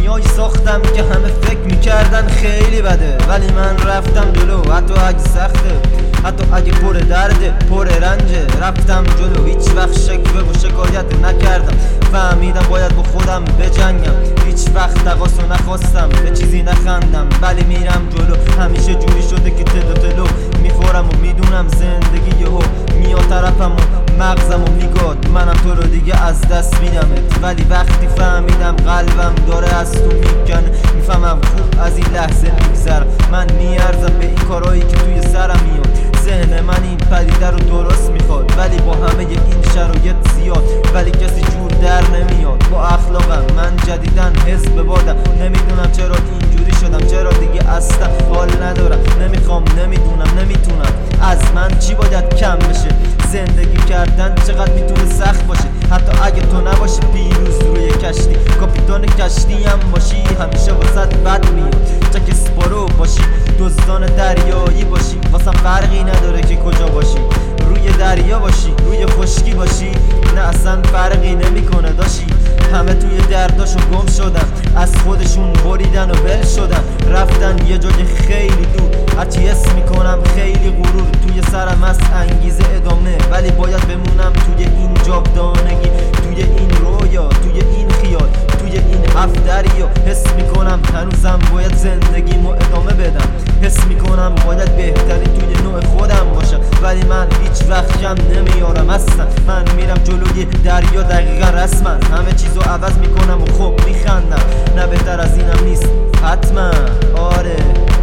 دنیایی ساختم که همه فکر میکردن خیلی بده، ولی من رفتم جلو حتی اگه سخته، حتی اگه پر درده پر رنجه. رفتم جلو هیچ وقت شکوه و شکایت نکردم، فهمیدم باید با خودم بجنگم. هیچ وقت تقاصو نخواستم، به چیزی نخندم، ولی میرم جلو. همیشه جوری شده که تلو تلو میخورم و میدونم زندگی یهو میاد طرفم و مغزم و میگاد منم تو رو دیگه از دست میدمت. ولی وقتی فهمیدم قلبم داره از تو میکنه، میفهمم خوب از این لحظه میگذرم. من میارزم به این کارهایی که توی سرم میاد. ذهن من این پدیده رو درست میخواد، ولی با همه این شرایط زیاد ولی کسی جور در نمیاد. با اخلاقم من جدیدن حزب بادم، نمیدونم چرا اینجوری شدم، چرا دیگه اصلا حال ندارم، نمیخوام، نمیدونم، نمیتونم. از من چی باید کم بشه؟ زندگی کردن چقدر میتونه سخت باشه، حتی اگه تو نباشی پیروز روی کشتی، کاپیتان کشتی هم باشی همیشه واسط بد میاد. جک اسپارو باشی، دزدان دریایی باشی، واسم فرقی نداره که کجا باشی، روی دریا باشی، روی خشکی باشی، نه اصلا فرقی نمیکنه داشی. همه توی درداشو گم شدن، از خودشون بریدن و ول شدن، رفتن یه جای خیلی دور. هرچی حس میکنم خیلی غرور توی سرم از انگیزه ادامه، ولی باید بمونم توی این جاودانگی، توی این رویا، توی این خیال، توی این هفت دریا. حس میکنم هنوزم باید زندگیمو ادامه بدم، حس میکنم باید بهتری توی نوع خودم باشم، ولی من هیچ وقت کم نمیارم اصلا. من میرم جلوی دریا دقیقا رسما، همه چیزو عوض میکنم و خب میخندم، نه بهتر از اینم نیست حتما. آره